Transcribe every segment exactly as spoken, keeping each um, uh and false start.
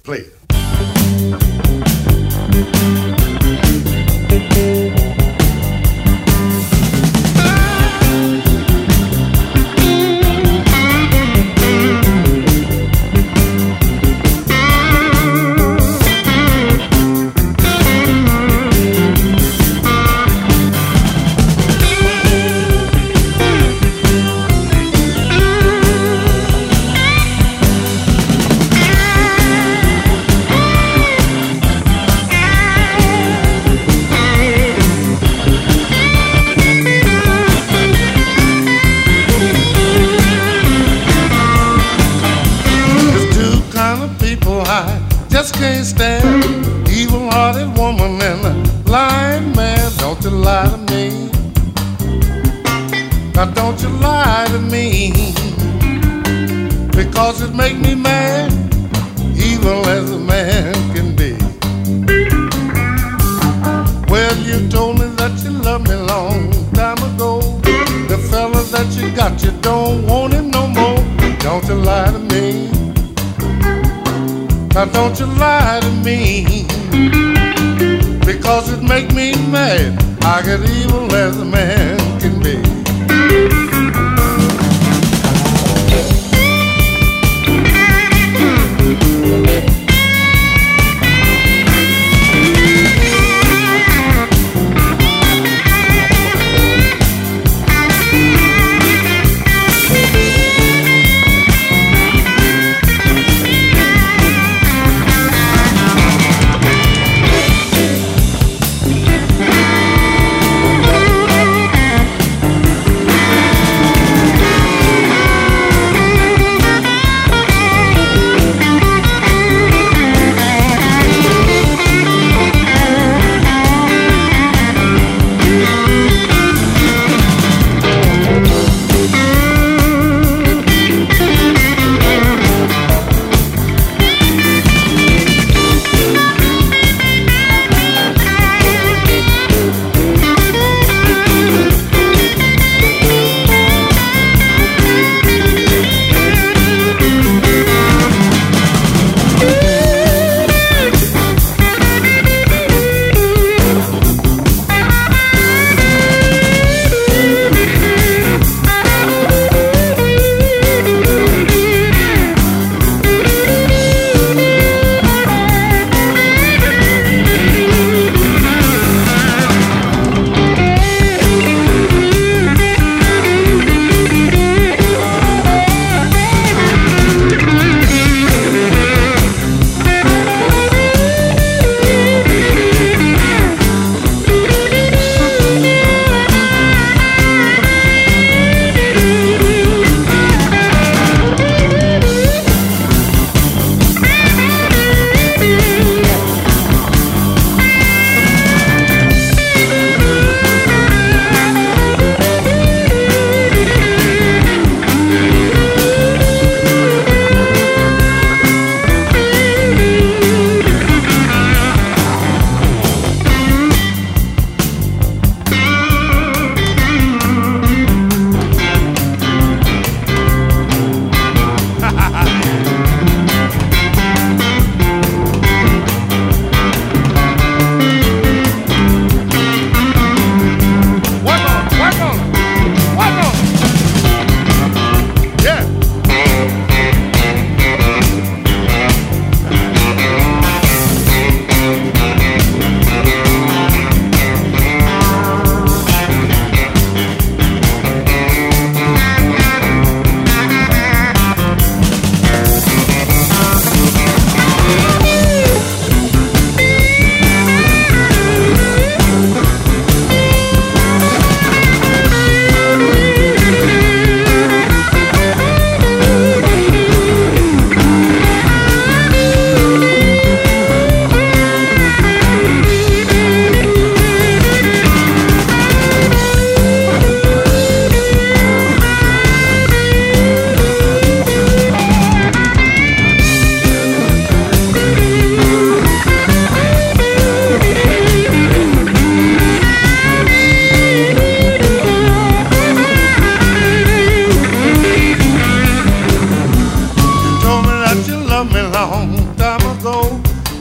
Play it. Just can't stand evil-hearted woman and a lying man. Don't you lie to me. Now don't you lie to me, because it make me mad, evil as a man can be. Well, you told me that you loved me long time ago. The fella that you got, you don't want him no more. Don't you lie to me. Now don't you lie to me, because it make me mad. I get evil as a man can be.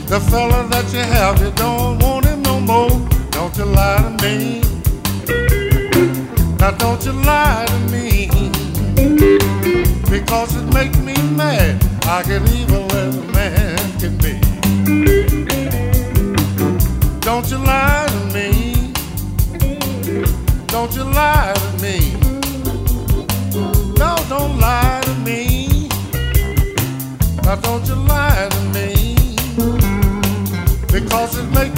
The fella that you have, you don't want him no more. Don't you lie to me. Now don't you lie to me. Because it makes me mad. I get evil as a man can be. Don't you lie to me. Don't you lie to me. No, don't lie to me. Now don't you lie to me. Because it makes